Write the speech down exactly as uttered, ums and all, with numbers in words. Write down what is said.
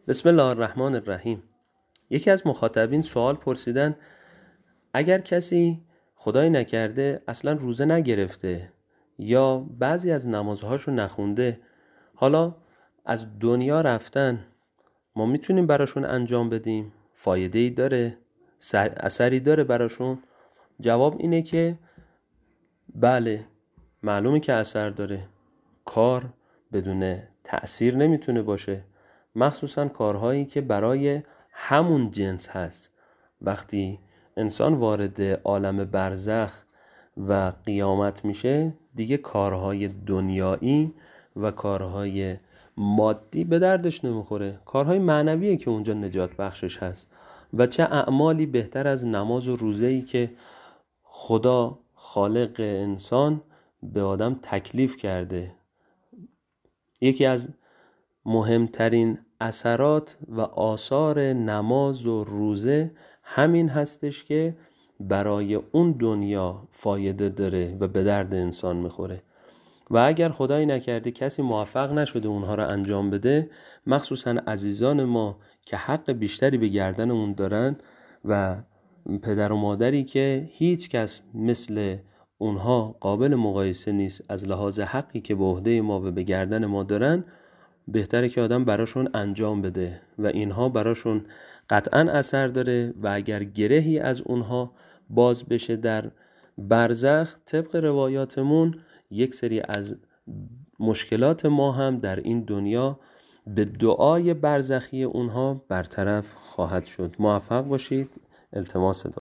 بسم الله الرحمن الرحیم. یکی از مخاطبین سوال پرسیدن اگر کسی خدای نکرده اصلا روزه نگرفته یا بعضی از نمازهاشو نخونده، حالا از دنیا رفتن، ما میتونیم براشون انجام بدیم؟ فایده‌ای داره؟ اثری داره براشون؟ جواب اینه که بله، معلومه که اثر داره. کار بدون تأثیر نمیتونه باشه، مخصوصا کارهایی که برای همون جنس هست. وقتی انسان وارد عالم برزخ و قیامت میشه، دیگه کارهای دنیایی و کارهای مادی به دردش نمیخوره. کارهای معنویه که اونجا نجات بخشش هست. و چه اعمالی بهتر از نماز و روزه‌ای که خدا خالق انسان به آدم تکلیف کرده. یکی از مهمترین اثرات و آثار نماز و روزه همین هستش که برای اون دنیا فایده داره و به درد انسان میخوره. و اگر خدای نکرده کسی موفق نشده اونها رو انجام بده، مخصوصا عزیزان ما که حق بیشتری به گردن اون دارن و پدر و مادری که هیچ کس مثل اونها قابل مقایسه نیست از لحاظ حقی که به عهده ما و به گردن ما دارن، بهتره که آدم براشون انجام بده و اینها براشون قطعا اثر داره. و اگر گرهی از اونها باز بشه در برزخ، طبق روایاتمون یک سری از مشکلات ما هم در این دنیا به دعای برزخی اونها برطرف خواهد شد. موفق باشید. التماس دعا.